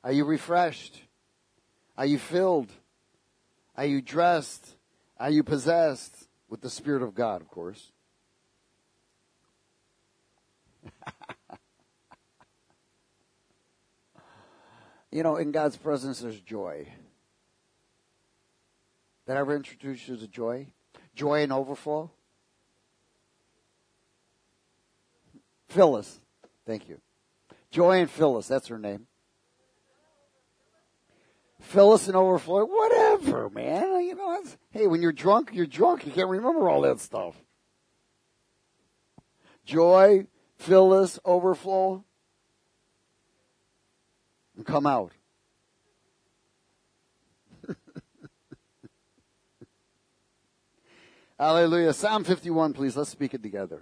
Are you refreshed? Are you filled? Are you dressed? Are you possessed with the Spirit of God, of course? You know, in God's presence there's joy. Did I ever introduce you to joy? Joy and overflow? Phyllis. Thank you. Joy and Phyllis, that's her name. Phyllis and overflow, whatever, man. You know, hey, when you're drunk, you're drunk. You can't remember all that stuff. Joy, Phyllis, overflow, and come out. Hallelujah. Psalm 51, please. Let's speak it together.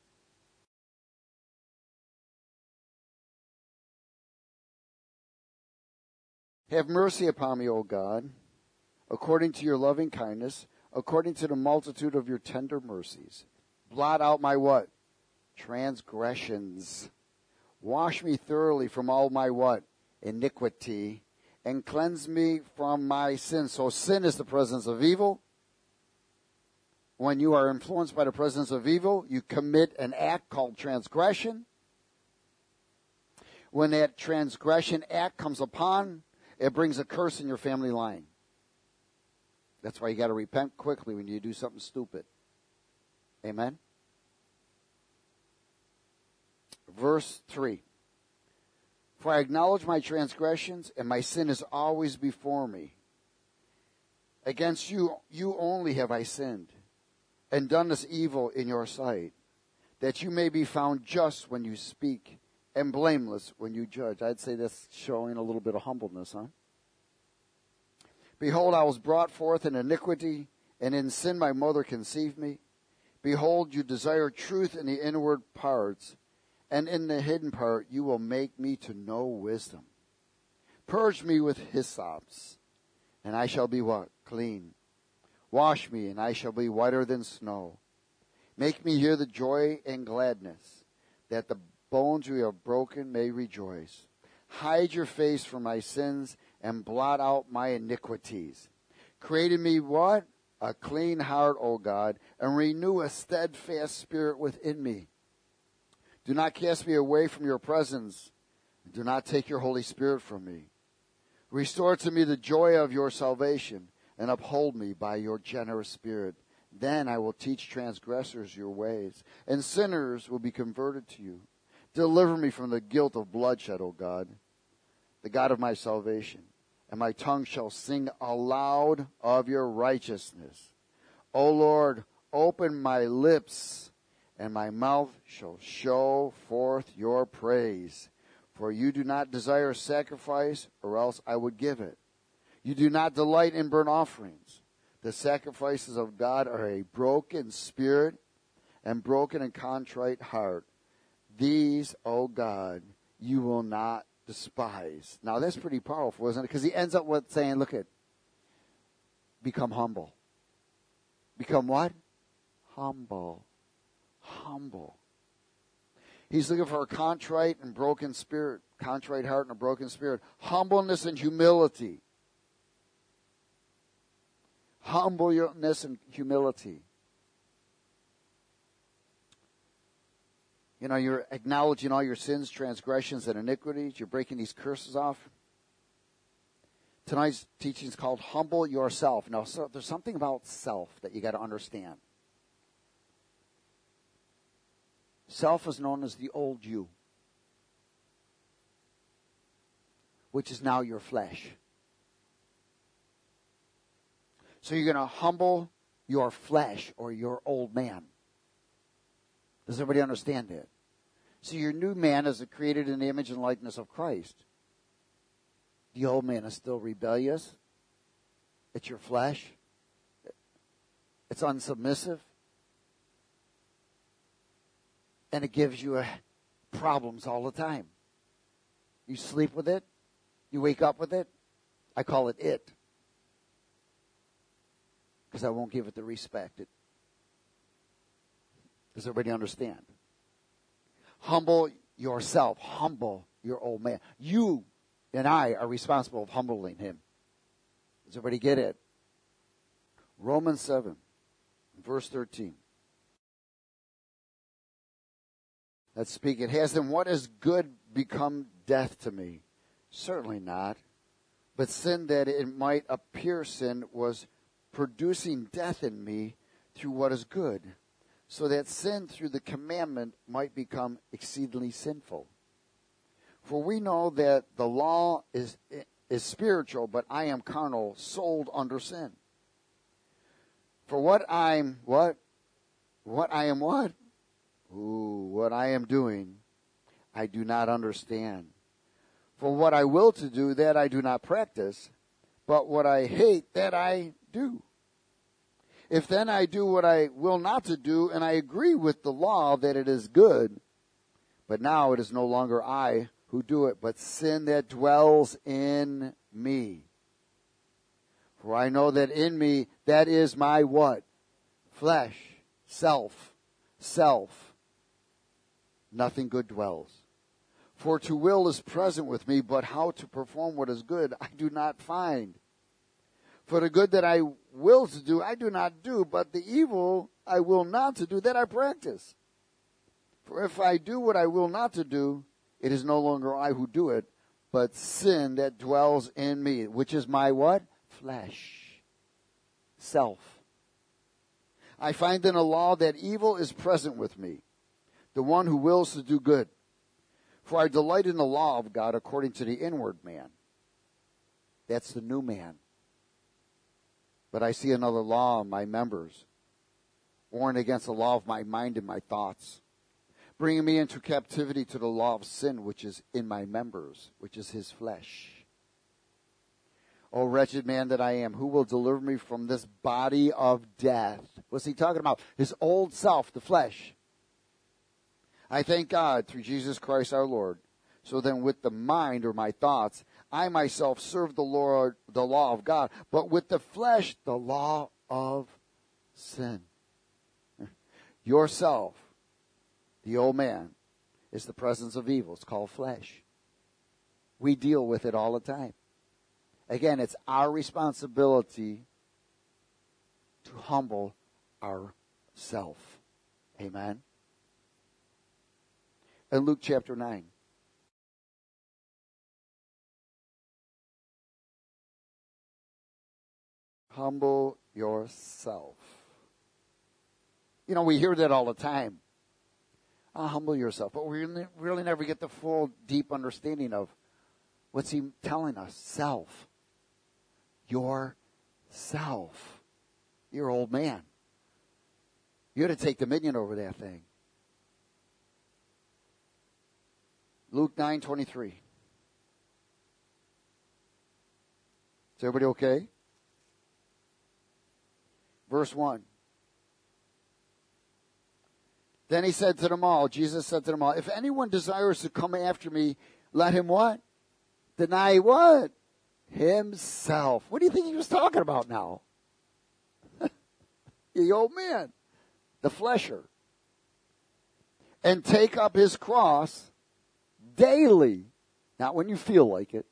Have mercy upon me, O God, according to your loving kindness, according to the multitude of your tender mercies. Blot out my what? Transgressions. Wash me thoroughly from all my what? Iniquity. And cleanse me from my sin. So sin is the presence of evil. When you are influenced by the presence of evil, you commit an act called transgression. When that transgression act comes upon, it brings a curse in your family line. That's why you got to repent quickly when you do something stupid. Amen? Verse 3. For I acknowledge my transgressions, and my sin is always before me. Against you only have I sinned, and done this evil in your sight, that you may be found just when you speak, and blameless when you judge. I'd say that's showing a little bit of humbleness, huh? Behold, I was brought forth in iniquity, and in sin my mother conceived me. Behold, you desire truth in the inward parts, and in the hidden part you will make me to know wisdom. Purge me with hyssops, and I shall be what? Clean. Wash me, and I shall be whiter than snow. Make me hear the joy and gladness, that the bones you have broken may rejoice. Hide your face from my sins and blot out my iniquities. Create in me what? A clean heart, O God, and renew a steadfast spirit within me. Do not cast me away from your presence. Do not take your Holy Spirit from me. Restore to me the joy of your salvation, and uphold me by your generous spirit. Then I will teach transgressors your ways, and sinners will be converted to you. Deliver me from the guilt of bloodshed, O God, the God of my salvation, and my tongue shall sing aloud of your righteousness. O Lord, open my lips, and my mouth shall show forth your praise. For you do not desire sacrifice, or else I would give it. You do not delight in burnt offerings. The sacrifices of God are a broken spirit and broken and contrite heart. These, O God, you will not despise. Now that's pretty powerful, isn't it? Because he ends up with saying, look at, become humble. Become what? Humble. Humble. He's looking for a contrite and broken spirit, contrite heart and a broken spirit. Humbleness and humility. Humbleness and humility. You know, you're acknowledging all your sins, transgressions, and iniquities. You're breaking these curses off. Tonight's teaching is called Humble Yourself. Now, so there's something about self that you got to understand. Self is known as the old you, which is now your flesh. So you're going to humble your flesh or your old man. Does everybody understand that? So your new man is created in the image and likeness of Christ. The old man is still rebellious. It's your flesh. It's unsubmissive. And it gives you problems all the time. You sleep with it. You wake up with it. I call it. Because I won't give it the respect. Does everybody understand? Humble yourself. Humble your old man. You and I are responsible of humbling him. Does everybody get it? Romans 7, verse 13. Let's speak. It has then what is good become death to me? Certainly not. But sin, that it might appear sin, was producing death in me through what is good, so that sin through the commandment might become exceedingly sinful. For we know that the law is spiritual, but I am carnal, sold under sin. For what I am doing, I do not understand. For what I will to do, that I do not practice, but what I hate, that I do. If then I do what I will not to do, and I agree with the law that it is good, but now it is no longer I who do it, but sin that dwells in me. For I know that in me, that is my what? Flesh, self. Nothing good dwells. For to will is present with me, but how to perform what is good I do not find. For the good that I will to do, I do not do, but the evil I will not to do, that I practice. For if I do what I will not to do, it is no longer I who do it, but sin that dwells in me, which is my what? Flesh. Self. I find in a law that evil is present with me, the one who wills to do good. For I delight in the law of God according to the inward man. That's the new man. But I see another law in my members, warring against the law of my mind and my thoughts, bringing me into captivity to the law of sin which is in my members, which is his flesh. O wretched man that I am, who will deliver me from this body of death? What's he talking about? His old self, the flesh. I thank God through Jesus Christ our Lord. So then with the mind or my thoughts, I myself serve the Lord, the law of God, but with the flesh, the law of sin. Yourself, the old man, is the presence of evil. It's called flesh. We deal with it all the time. Again, it's our responsibility to humble ourself. Amen. In Luke chapter 9. Humble yourself. You know, we hear that all the time. Oh, humble yourself. But we really never get the full, deep understanding of what's he telling us. Self. Yourself. Your old man. You're to take dominion over that thing. Luke 9:23. Is everybody okay? Verse 1. Then he said to them all, Jesus said to them all, if anyone desires to come after me, let him what? Deny what? Himself. What do you think he was talking about now? The old man. The flesher. And take up his cross daily. Not when you feel like it.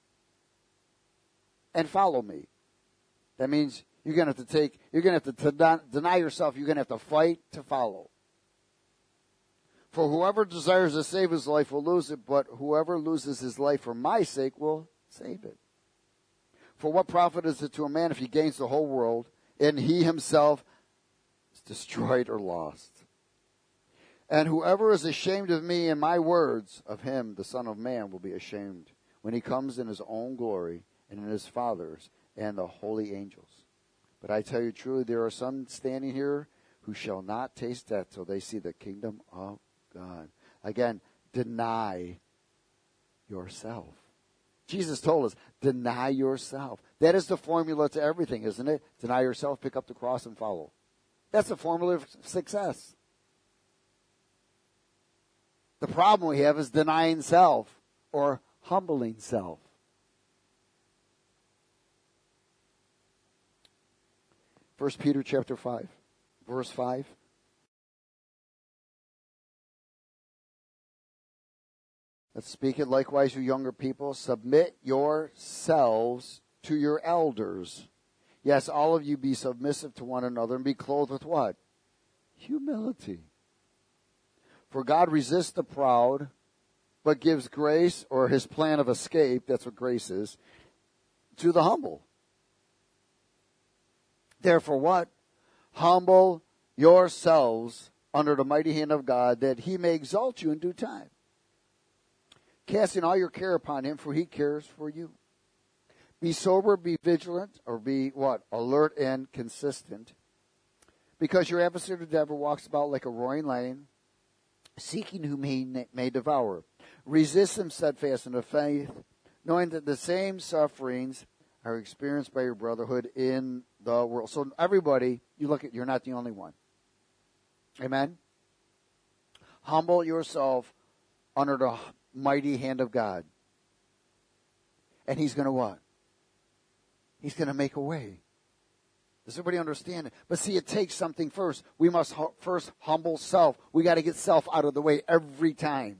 And follow me. That means you're going to have to deny yourself. You're going to have to fight to follow. For whoever desires to save his life will lose it, but whoever loses his life for my sake will save it. For what profit is it to a man if he gains the whole world and he himself is destroyed or lost? And whoever is ashamed of me and my words, of him the Son of Man will be ashamed when he comes in his own glory and in his Father's and the holy angels. But I tell you truly, there are some standing here who shall not taste death till they see the kingdom of God. Again, deny yourself. Jesus told us, deny yourself. That is the formula to everything, isn't it? Deny yourself, pick up the cross, and follow. That's the formula of success. The problem we have is denying self or humbling self. 1 Peter chapter 5, verse 5. Let's speak it likewise, you younger people. Submit yourselves to your elders. Yes, all of you be submissive to one another and be clothed with what? Humility. For God resists the proud, but gives grace, or his plan of escape, that's what grace is, to the humble. Therefore what? Humble yourselves under the mighty hand of God, that he may exalt you in due time. Casting all your care upon him, for he cares for you. Be sober, be vigilant, or be what? Alert and consistent. Because your adversary the devil walks about like a roaring lion, seeking whom he may devour. Resist him steadfast in the faith, knowing that the same sufferings are experienced by your brotherhood in the world. So everybody, you look at, you're not the only one. Amen? Humble yourself under the mighty hand of God. And he's going to what? He's going to make a way. Does everybody understand it? But see, it takes something first. We must first humble self. We got to get self out of the way every time.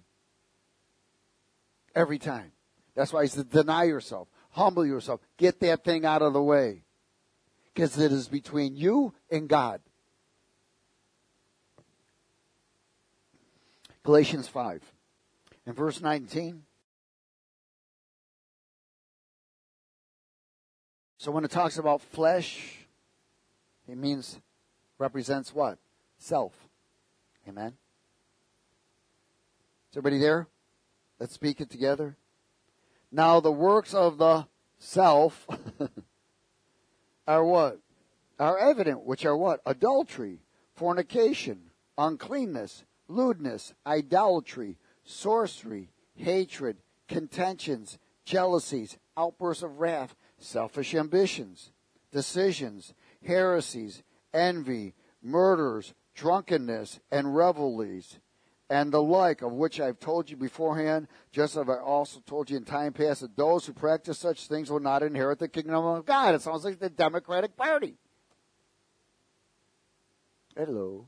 Every time. That's why he said, deny yourself. Humble yourself. Get that thing out of the way. Because it is between you and God. Galatians 5. In verse 19. So when it talks about flesh, it represents what? Self. Amen? Is everybody there? Let's speak it together. Now the works of the self are what? Are evident, which are what? Adultery, fornication, uncleanness, lewdness, idolatry, sorcery, hatred, contentions, jealousies, outbursts of wrath, selfish ambitions, decisions, heresies, envy, murders, drunkenness, and revelries, and the like, of which I have told you beforehand, just as I also told you in time past, that those who practice such things will not inherit the kingdom of God. It sounds like the Democratic Party. Hello.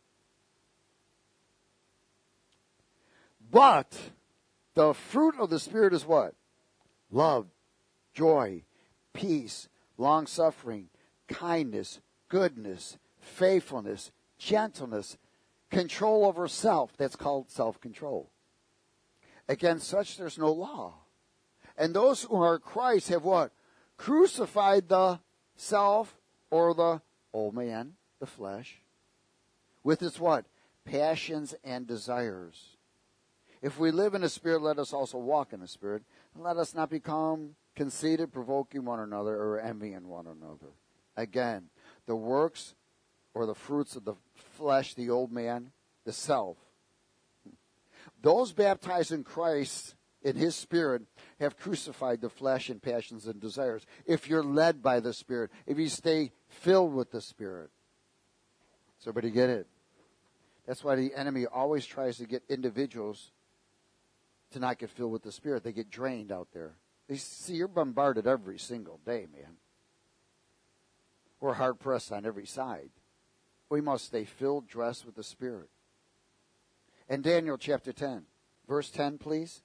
But the fruit of the Spirit is what? Love, joy, peace, long-suffering, kindness, goodness, faithfulness, gentleness, control over self. That's called self-control. Against such there's no law. And those who are Christ have what? Crucified the self, or the old man, the flesh, with its what? Passions and desires. If we live in the Spirit, let us also walk in the Spirit. And let us not become conceited, provoking one another, or envying one another. Again, the works or the fruits of the flesh, the old man, the self. Those baptized in Christ, in his Spirit, have crucified the flesh and passions and desires. If you're led by the Spirit, if you stay filled with the Spirit. Does everybody get it? That's why the enemy always tries to get individuals to not get filled with the Spirit. They get drained out there. You see, you're bombarded every single day, man. We're hard-pressed on every side. We must stay filled, dressed with the Spirit. And Daniel chapter 10. Verse 10, please.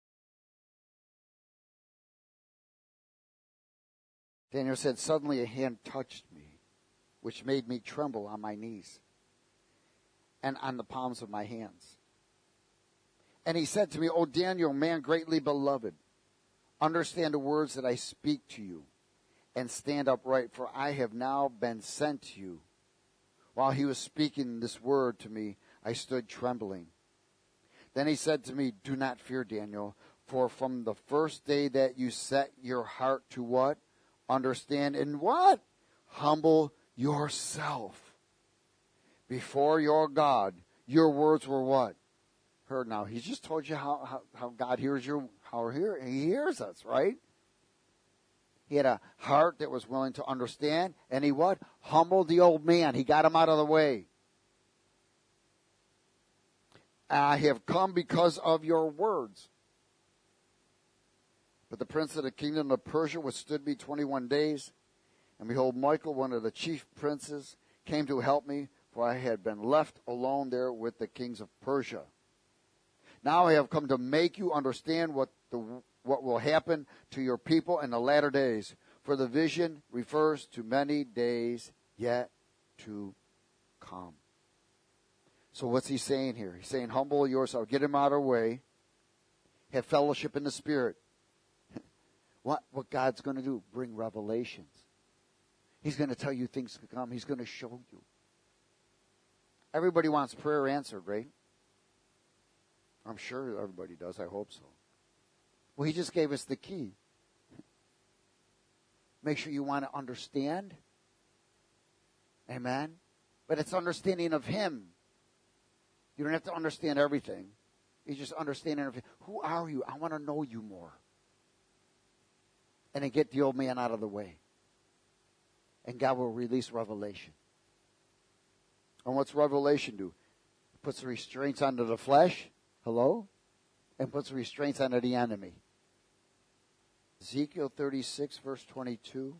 Daniel said, suddenly a hand touched me, which made me tremble on my knees and on the palms of my hands. And he said to me, O Daniel, man greatly beloved, understand the words that I speak to you, and stand upright, for I have now been sent to you. While he was speaking this word to me, I stood trembling. Then he said to me, do not fear, Daniel, for from the first day that you set your heart to what? Understand and what? Humble yourself before your God. Your words were what? Heard. Now, he just told you how God hears he hears us, right? He had a heart that was willing to understand, and he what? Humbled the old man. He got him out of the way. I have come because of your words. But the prince of the kingdom of Persia withstood me 21 days. And behold, Michael, one of the chief princes, came to help me, for I had been left alone there with the kings of Persia. Now I have come to make you understand what will happen to your people in the latter days. For the vision refers to many days yet to come. So what's he saying here? He's saying, humble yourself. Get him out of the way. Have fellowship in the Spirit. What God's going to do? Bring revelations. He's going to tell you things to come. He's going to show you. Everybody wants prayer answered, right? I'm sure everybody does. I hope so. Well, he just gave us the key. Make sure you want to understand. Amen? But it's understanding of him. You don't have to understand everything. It's just understanding of him. Who are you? I want to know you more. And then get the old man out of the way. And God will release revelation. And what's revelation do? It puts restraints onto the flesh. Hello? And puts restraints onto the enemy. Ezekiel 36, verse 22.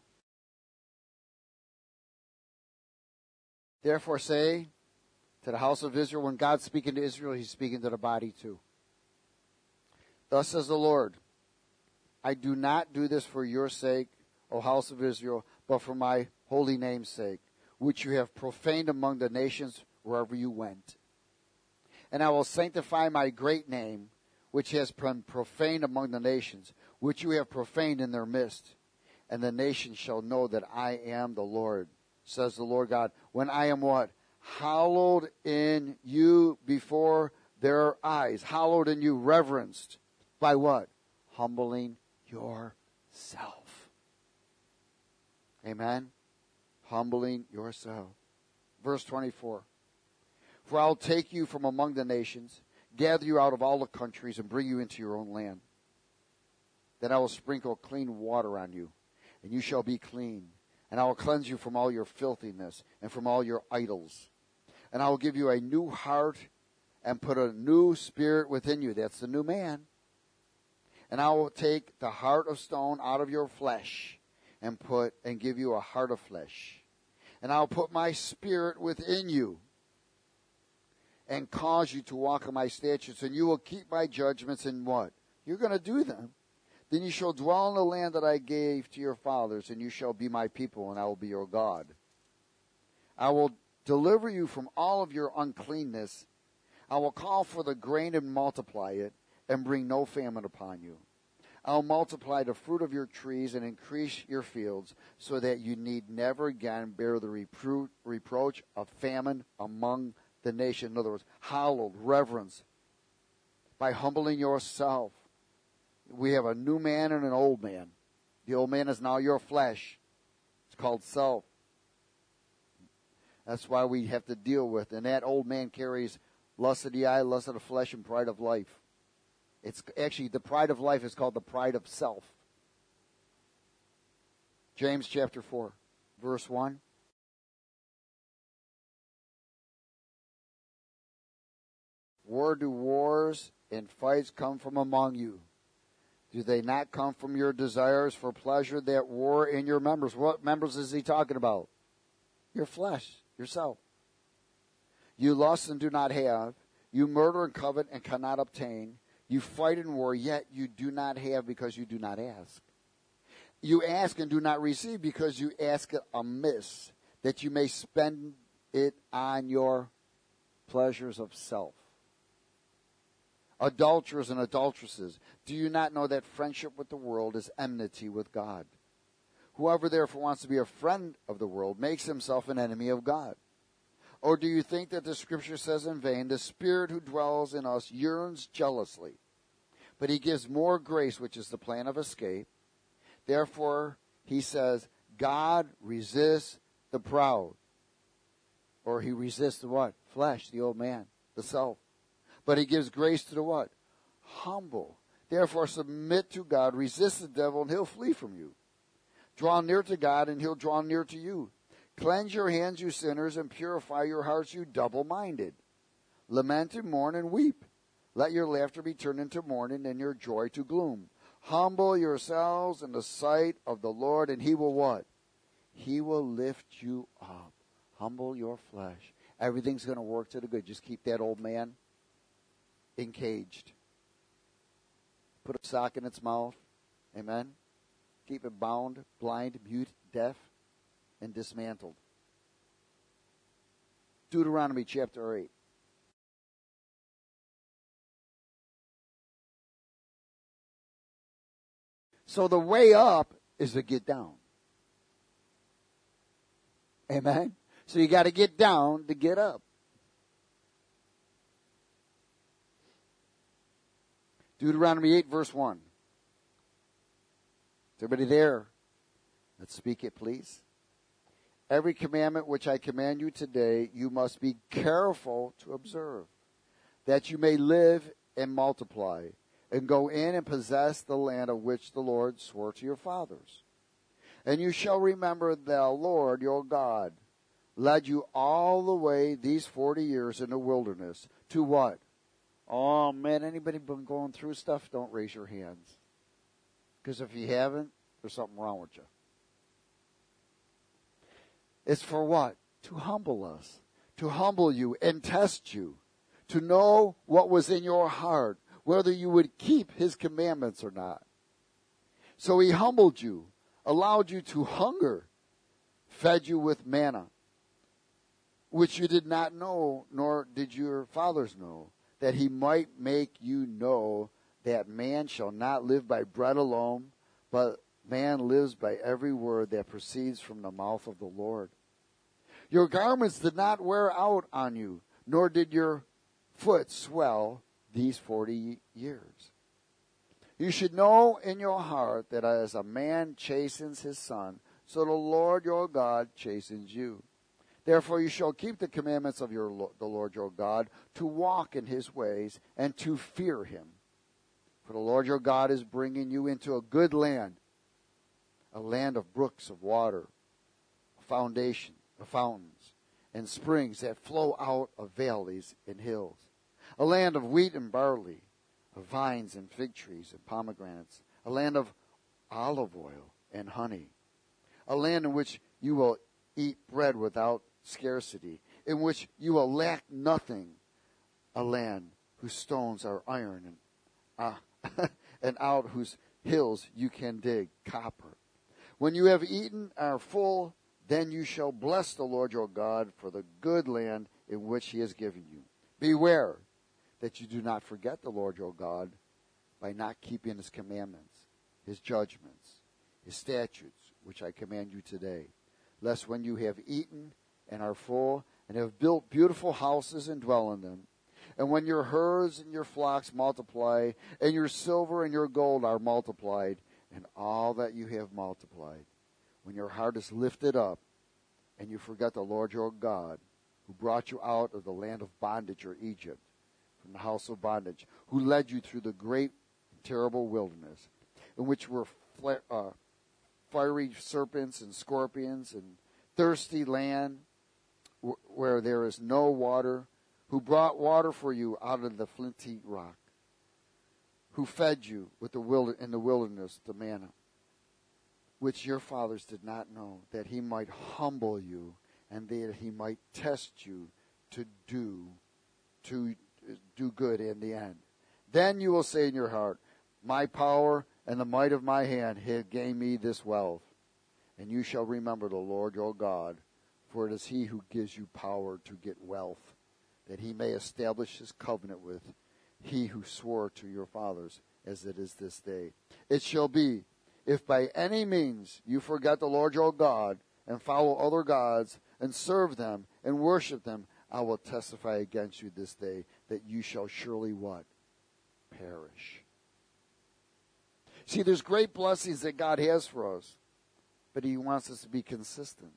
Therefore say to the house of Israel, when God's speaking to Israel, he's speaking to the body too. Thus says the Lord, I do not do this for your sake, O house of Israel, but for my holy name's sake, which you have profaned among the nations wherever you went. And I will sanctify my great name, which has been profaned among the nations, which you have profaned in their midst. And the nations shall know that I am the Lord, says the Lord God, when I am what? Hallowed in you before their eyes. Hallowed in you, reverenced. By what? Humbling yourself. Amen? Humbling yourself. Verse 24. For I'll take you from among the nations, gather you out of all the countries, and bring you into your own land. Then I will sprinkle clean water on you, and you shall be clean. And I will cleanse you from all your filthiness and from all your idols. And I will give you a new heart and put a new spirit within you. That's the new man. And I will take the heart of stone out of your flesh and give you a heart of flesh. And I will put my spirit within you and cause you to walk in my statutes. And you will keep my judgments and what? You're going to do them. Then you shall dwell in the land that I gave to your fathers, and you shall be my people, and I will be your God. I will deliver you from all of your uncleanness. I will call for the grain and multiply it, and bring no famine upon you. I will multiply the fruit of your trees and increase your fields, so that you need never again bear the reproach of famine among the nation. In other words, hallowed, reverence, by humbling yourself. We have a new man and an old man. The old man is now your flesh. It's called self. That's why we have to deal with. And that old man carries lust of the eye, lust of the flesh, and pride of life. It's actually, the pride of life is called the pride of self. James chapter 4, verse 1. Where do wars and fights come from among you? Do they not come from your desires for pleasure that war in your members? What members is he talking about? Your flesh, yourself. You lust and do not have. You murder and covet and cannot obtain. You fight and war, yet you do not have because you do not ask. You ask and do not receive because you ask it amiss, that you may spend it on your pleasures of self. Adulterers and adulteresses, do you not know that friendship with the world is enmity with God? Whoever therefore wants to be a friend of the world makes himself an enemy of God. Or do you think that the scripture says in vain, the Spirit who dwells in us yearns jealously, but he gives more grace, which is the plan of escape. Therefore, he says, God resists the proud. Or he resists the what? Flesh, the old man, the self. But he gives grace to the what? Humble. Therefore, submit to God, resist the devil, and he'll flee from you. Draw near to God, and he'll draw near to you. Cleanse your hands, you sinners, and purify your hearts, you double-minded. Lament and mourn and weep. Let your laughter be turned into mourning, and your joy to gloom. Humble yourselves in the sight of the Lord, and he will what? He will lift you up. Humble your flesh. Everything's going to work to the good. Just keep that old man encaged. Put a sock in its mouth. Amen. Keep it bound, blind, mute, deaf, and dismantled. Deuteronomy chapter 8. So the way up is to get down. Amen. So you got to get down to get up. Deuteronomy 8 verse 1. Is everybody there? Let's speak it, please. Every commandment which I command you today, you must be careful to observe, that you may live and multiply, and go in and possess the land of which the Lord swore to your fathers. And you shall remember the Lord your God led you all the way these 40 years in the wilderness to what? Oh, man, anybody been going through stuff? Don't raise your hands. Because if you haven't, there's something wrong with you. It's for what? To humble us. To humble you and test you. To know what was in your heart, whether you would keep his commandments or not. So he humbled you, allowed you to hunger, fed you with manna, which you did not know, nor did your fathers know, that he might make you know that man shall not live by bread alone, but man lives by every word that proceeds from the mouth of the Lord. Your garments did not wear out on you, nor did your foot swell these 40 years. You should know in your heart that as a man chastens his son, so the Lord your God chastens you. Therefore you shall keep the commandments of the Lord your God, to walk in his ways and to fear him. For the Lord your God is bringing you into a good land, a land of brooks of water, a foundation of fountains, and springs that flow out of valleys and hills, a land of wheat and barley, of vines and fig trees and pomegranates, a land of olive oil and honey, a land in which you will eat bread without scarcity, in which you will lack nothing, a land whose stones are iron and out whose hills you can dig copper. When you have eaten and are full, then you shall bless the Lord your God for the good land in which he has given you. Beware that you do not forget the Lord your God by not keeping his commandments, his judgments, his statutes, which I command you today, lest when you have eaten and are full and have built beautiful houses and dwell in them, and when your herds and your flocks multiply, and your silver and your gold are multiplied, and all that you have multiplied, when your heart is lifted up, and you forget the Lord your God, who brought you out of the land of bondage, or Egypt, from the house of bondage, who led you through the great and terrible wilderness, in which were fiery serpents and scorpions, and thirsty land where there is no water, who brought water for you out of the flinty rock, who fed you with in the wilderness the manna, which your fathers did not know, that he might humble you and that he might test you to do good in the end. Then you will say in your heart, my power and the might of my hand have gained me this wealth. And you shall remember the Lord your God, for it is he who gives you power to get wealth, that he may establish his covenant with he who swore to your fathers, as it is this day. It shall be, if by any means you forget the Lord your God, and follow other gods, and serve them, and worship them, I will testify against you this day, that you shall surely what? Perish. See, there's great blessings that God has for us, but he wants us to be consistent.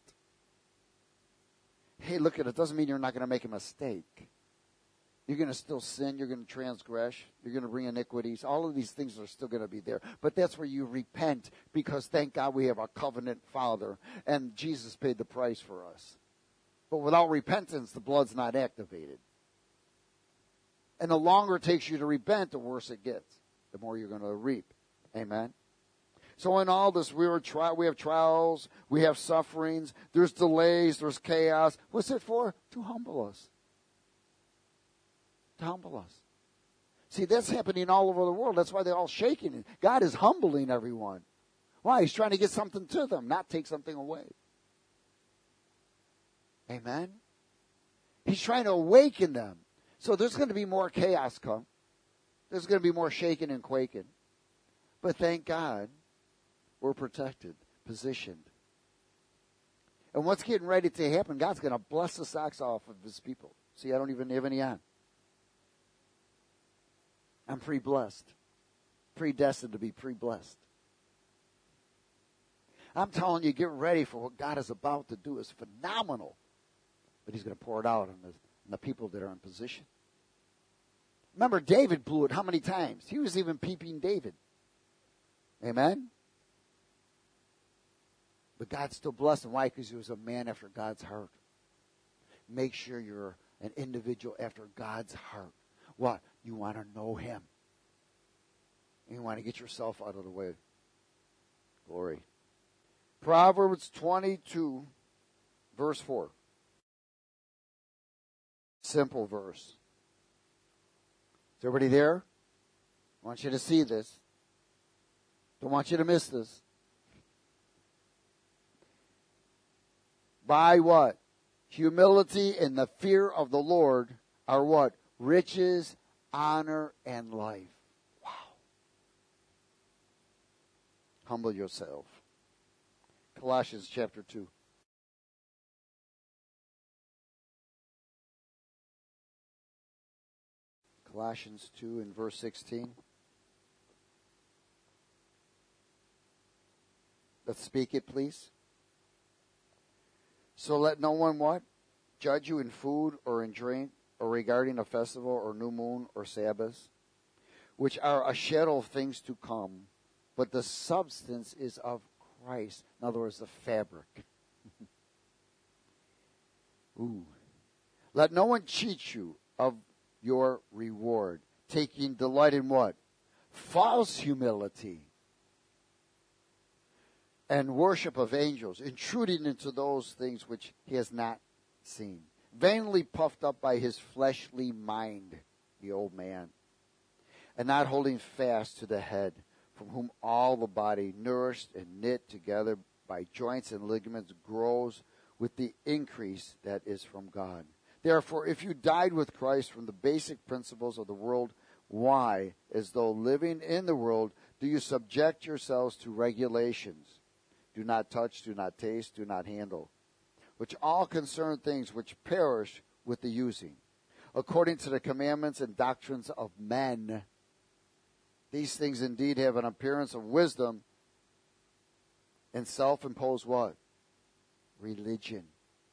Hey, look at it. Doesn't mean you're not going to make a mistake. You're going to still sin. You're going to transgress. You're going to bring iniquities. All of these things are still going to be there. But that's where you repent, because thank God we have a covenant Father, and Jesus paid the price for us. But without repentance, the blood's not activated. And the longer it takes you to repent, the worse it gets. The more you're going to reap. Amen? So in all this, we have trials, we have sufferings, there's delays, there's chaos. What's it for? To humble us. To humble us. See, that's happening all over the world. That's why they're all shaking. God is humbling everyone. Why? He's trying to get something to them, not take something away. Amen? He's trying to awaken them. So there's going to be more chaos come. There's going to be more shaking and quaking. But thank God, we're protected, positioned. And what's getting ready to happen, God's going to bless the socks off of his people. See, I don't even have any on. I'm pre-blessed. Predestined to be pre-blessed. I'm telling you, get ready for what God is about to do. It's phenomenal. But he's going to pour it out on the people that are in position. Remember, David blew it how many times? He was even peeping David. Amen? But God still blessed him. Why? Because he was a man after God's heart. Make sure you're an individual after God's heart. What? You want to know him. And you want to get yourself out of the way. Glory. Proverbs 22, verse 4. Simple verse. Is everybody there? I want you to see this. Don't want you to miss this. By what? Humility and the fear of the Lord are what? Riches, honor, and life. Wow. Humble yourself. Colossians chapter 2. Colossians 2 and verse 16. Let's speak it, please. So let no one what? Judge you in food or in drink or regarding a festival or new moon or Sabbath, which are a shadow of things to come, but the substance is of Christ. In other words, the fabric. Ooh. Let no one cheat you of your reward, taking delight in what? False humility and worship of angels, intruding into those things which he has not seen, vainly puffed up by his fleshly mind, the old man, and not holding fast to the head, from whom all the body, nourished and knit together by joints and ligaments, grows with the increase that is from God. Therefore, if you died with Christ from the basic principles of the world, why, as though living in the world, do you subject yourselves to regulations? Do not touch, do not taste, do not handle, which all concern things which perish with the using, according to the commandments and doctrines of men. These things indeed have an appearance of wisdom and self-imposed what? Religion.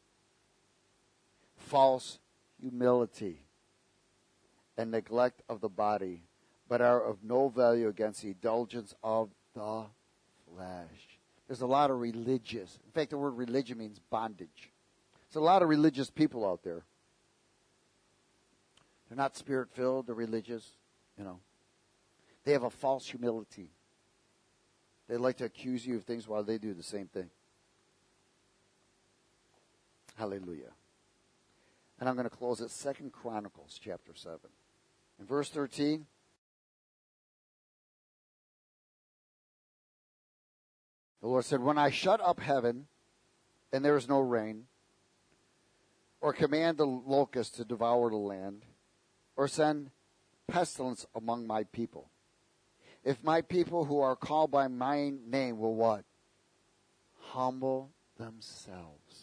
False humility and neglect of the body, but are of no value against the indulgence of the flesh. There's a lot of religious. In fact, the word religion means bondage. There's a lot of religious people out there. They're not spirit-filled, they're religious, They have a false humility. They like to accuse you of things while they do the same thing. Hallelujah. And I'm going to close at 2 Chronicles chapter 7. In verse 13, the Lord said, when I shut up heaven and there is no rain, or command the locusts to devour the land, or send pestilence among my people, if my people who are called by my name will what? Humble themselves.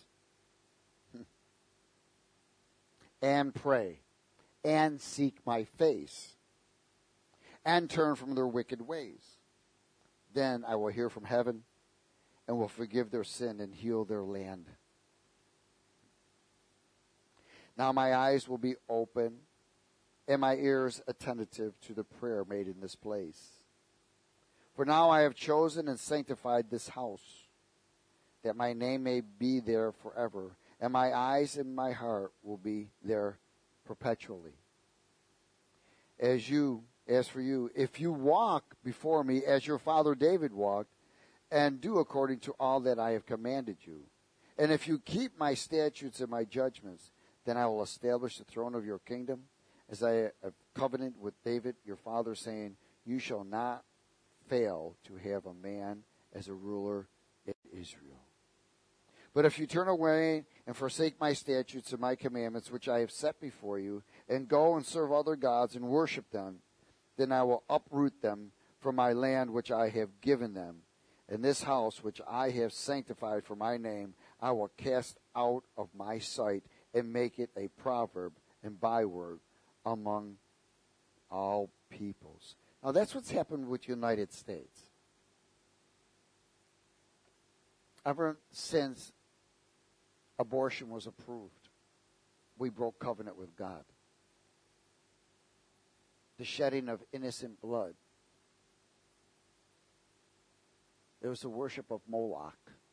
And pray, and seek my face, and turn from their wicked ways. Then I will hear from heaven, and will forgive their sin and heal their land. Now my eyes will be open, and my ears attentive to the prayer made in this place. For now I have chosen and sanctified this house, that my name may be there forever, and my eyes and my heart will be there perpetually. As for you, if you walk before me as your father David walked, and do according to all that I have commanded you, and if you keep my statutes and my judgments, then I will establish the throne of your kingdom as I have covenant with David your father, saying, you shall not fail to have a man as a ruler in Israel. But if you turn away and forsake my statutes and my commandments, which I have set before you, and go and serve other gods and worship them, then I will uproot them from my land which I have given them. And this house which I have sanctified for my name, I will cast out of my sight and make it a proverb and byword among all peoples. Now that's what's happened with the United States. Ever since abortion was approved, we broke covenant with God. The shedding of innocent blood. There was the worship of Moloch.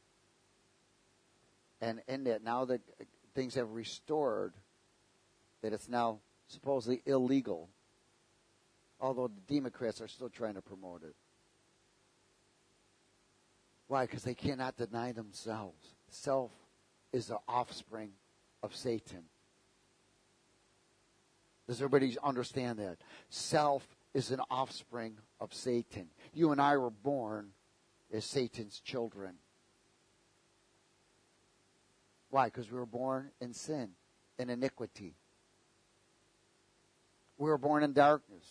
And in that, now that things have restored, that it's now supposedly illegal, although the Democrats are still trying to promote it. Why? Because they cannot deny themselves. Self is the offspring of Satan. Does everybody understand that? Self is an offspring of Satan. You and I were born as Satan's children. Why? Because we were born in sin, in iniquity. We were born in darkness.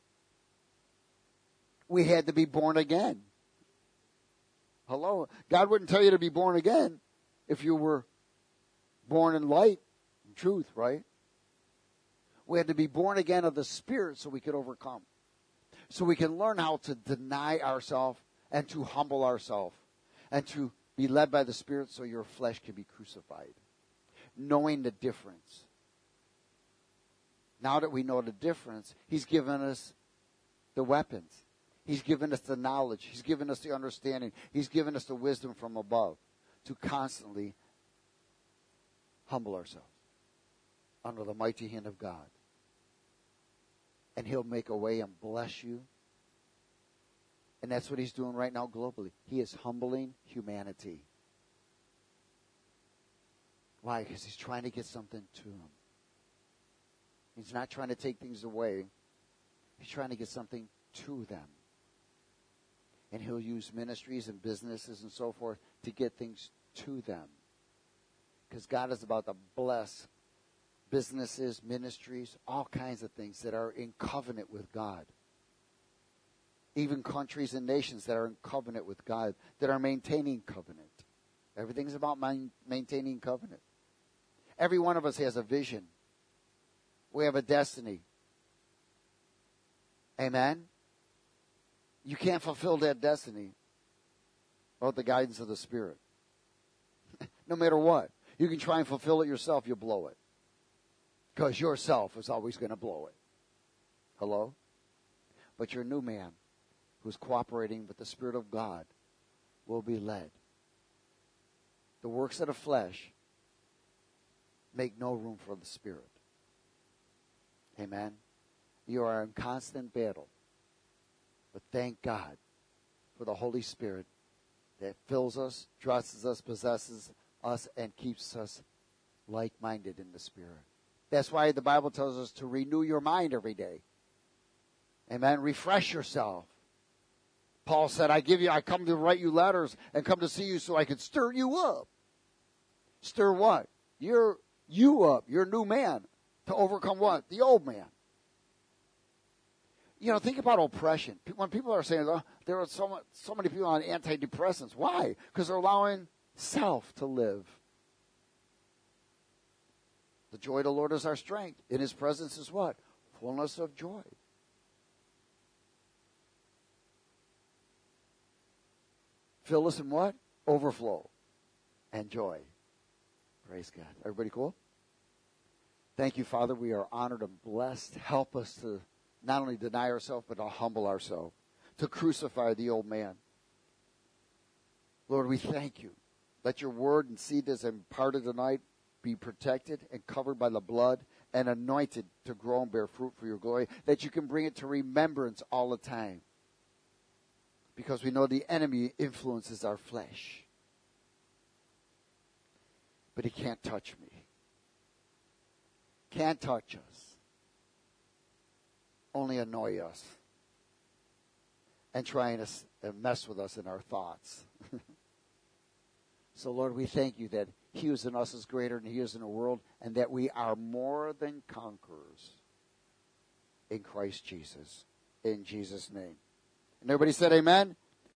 We had to be born again. Hello? God wouldn't tell you to be born again if you were born in light and truth, right? We had to be born again of the Spirit so we could overcome. So we can learn how to deny ourselves and to humble ourselves and to be led by the Spirit so your flesh can be crucified. Knowing the difference. Now that we know the difference, He's given us the weapons. He's given us the knowledge. He's given us the understanding. He's given us the wisdom from above to constantly humble ourselves under the mighty hand of God. And He'll make a way and bless you. And that's what He's doing right now globally. He is humbling humanity. Why? Because He's trying to get something to them. He's not trying to take things away. He's trying to get something to them. And He'll use ministries and businesses and so forth to get things to them. Because God is about to bless businesses, ministries, all kinds of things that are in covenant with God. Even countries and nations that are in covenant with God, that are maintaining covenant. Everything's about maintaining covenant. Every one of us has a vision. We have a destiny. Amen? You can't fulfill that destiny without the guidance of the Spirit. No matter what. You can try and fulfill it yourself, you'll blow it. Because yourself is always going to blow it. Hello? But your new man, who's cooperating with the Spirit of God, will be led. The works of the flesh make no room for the Spirit. Amen? You are in constant battle. But thank God for the Holy Spirit that fills us, dresses us, possesses us, and keeps us like-minded in the Spirit. That's why the Bible tells us to renew your mind every day. Amen? Refresh yourself. Paul said, I come to write you letters and come to see you so I can stir you up. Stir what? You up, your new man, to overcome what? The old man. You know, think about oppression. When people are saying, oh, there are so many people on antidepressants. Why? Because they're allowing self to live. The joy of the Lord is our strength. In His presence is what? Fullness of joy. Fill us in what? Overflow and joy. Praise God. Everybody cool? Thank you, Father. We are honored and blessed. Help us to not only deny ourselves, but to humble ourselves, to crucify the old man. Lord, we thank you. Let your word and seed that's imparted tonight be protected and covered by the blood and anointed to grow and bear fruit for your glory, that you can bring it to remembrance all the time. Because we know the enemy influences our flesh. But he can't touch me. Can't touch us. only annoy us and trying to mess with us in our thoughts. So, Lord, we thank you that he who is in us is greater than he is in the world, and that we are more than conquerors in Christ Jesus. In Jesus' name. And everybody said amen?